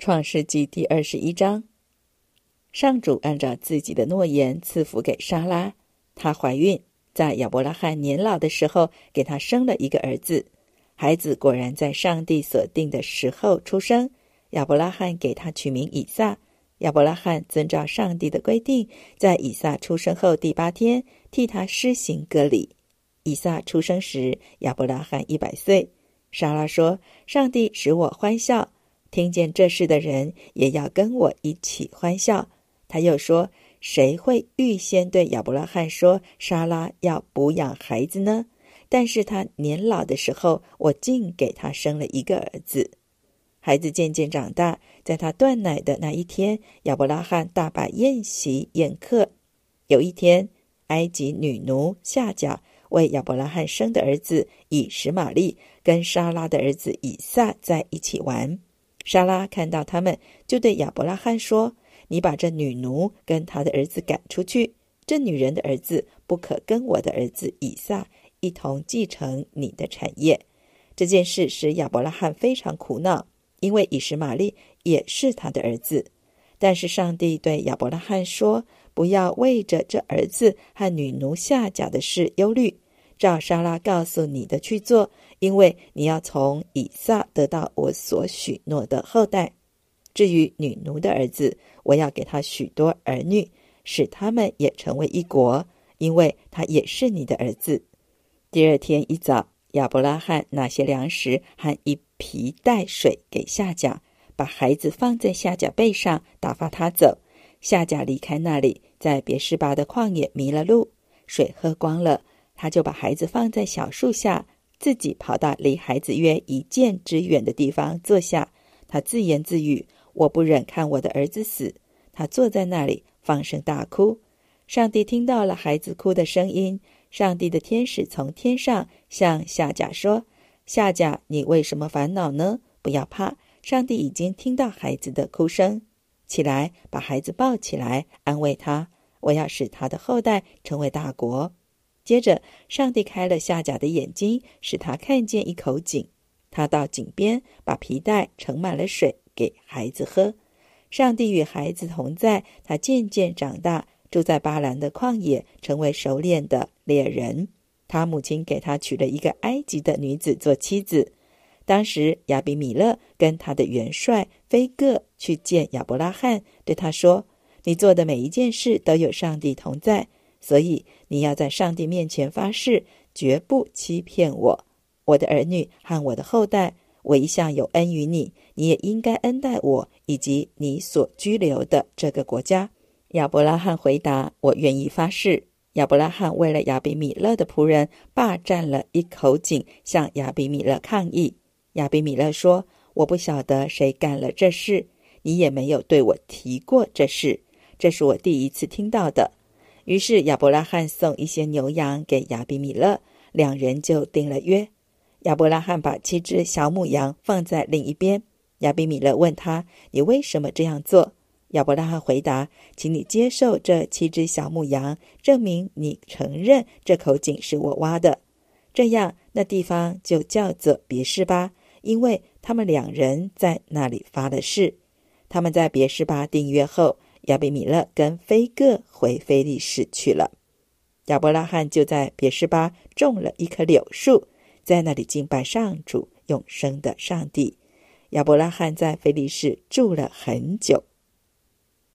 创世纪第21章，上主按照自己的诺言赐福给莎拉，她怀孕，在亚伯拉罕年老的时候给他生了一个儿子。孩子果然在上帝所定的时候出生，亚伯拉罕给他取名以撒。亚伯拉罕遵照上帝的规定，在以撒出生后第8天替他施行割礼。以撒出生时，亚伯拉罕100岁。莎拉说，上帝使我欢笑，听见这事的人也要跟我一起欢笑。他又说，谁会预先对亚伯拉罕说莎拉要哺养孩子呢？但是他年老的时候，我竟给他生了一个儿子。孩子渐渐长大，在他断奶的那一天，亚伯拉罕大摆宴席宴客。有一天，埃及女奴夏甲为亚伯拉罕生的儿子以实玛利跟莎拉的儿子以撒在一起玩。莎拉看到他们，就对亚伯拉罕说，你把这女奴跟他的儿子赶出去，这女人的儿子不可跟我的儿子以撒一同继承你的产业。这件事使亚伯拉罕非常苦恼，因为以实玛利也是他的儿子。但是上帝对亚伯拉罕说，不要为着这儿子和女奴夏甲的事忧虑，照莎拉告诉你的去做，因为你要从以撒得到我所许诺的后代。至于女奴的儿子，我要给他许多儿女，使他们也成为一国，因为他也是你的儿子。第二天一早，亚伯拉罕拿些粮食和一皮带水给夏甲，把孩子放在夏甲背上，打发他走。夏甲离开那里，在别是巴的旷野迷了路，水喝光了，他就把孩子放在小树下，自己跑到离孩子约1箭之远的地方坐下。他自言自语，我不忍看我的儿子死。他坐在那里放声大哭。上帝听到了孩子哭的声音，上帝的天使从天上向夏甲说，夏甲，你为什么烦恼呢？不要怕，上帝已经听到孩子的哭声。起来，把孩子抱起来，安慰他，我要使他的后代成为大国。接着，上帝开了夏甲的眼睛，使他看见一口井。他到井边，把皮带盛满了水给孩子喝。上帝与孩子同在，他渐渐长大，住在巴兰的旷野，成为熟练的猎人。他母亲给他娶了一个埃及的女子做妻子。当时亚比米勒跟他的元帅菲各去见亚伯拉罕，对他说，你做的每一件事都有上帝同在，所以你要在上帝面前发誓，绝不欺骗我。我的儿女和我的后代，我一向有恩于你，你也应该恩待我以及你所居留的这个国家。亚伯拉罕回答，我愿意发誓。亚伯拉罕为了亚比米勒的仆人霸占了一口井，向亚比米勒抗议。亚比米勒说，我不晓得谁干了这事，你也没有对我提过这事，这是我第一次听到的。于是亚伯拉罕送一些牛羊给亚比米勒，两人就定了约。亚伯拉罕把7只小母羊放在另一边。亚比米勒问他，你为什么这样做？亚伯拉罕回答，请你接受这7只小母羊，证明你承认这口井是我挖的。这样，那地方就叫做别是巴，因为他们两人在那里发了誓。他们在别是巴订约后，亚比米勒跟菲各回非利士去了。亚伯拉罕就在别是巴种了一棵柳树，在那里敬拜上主永生的上帝。亚伯拉罕在非利士住了很久。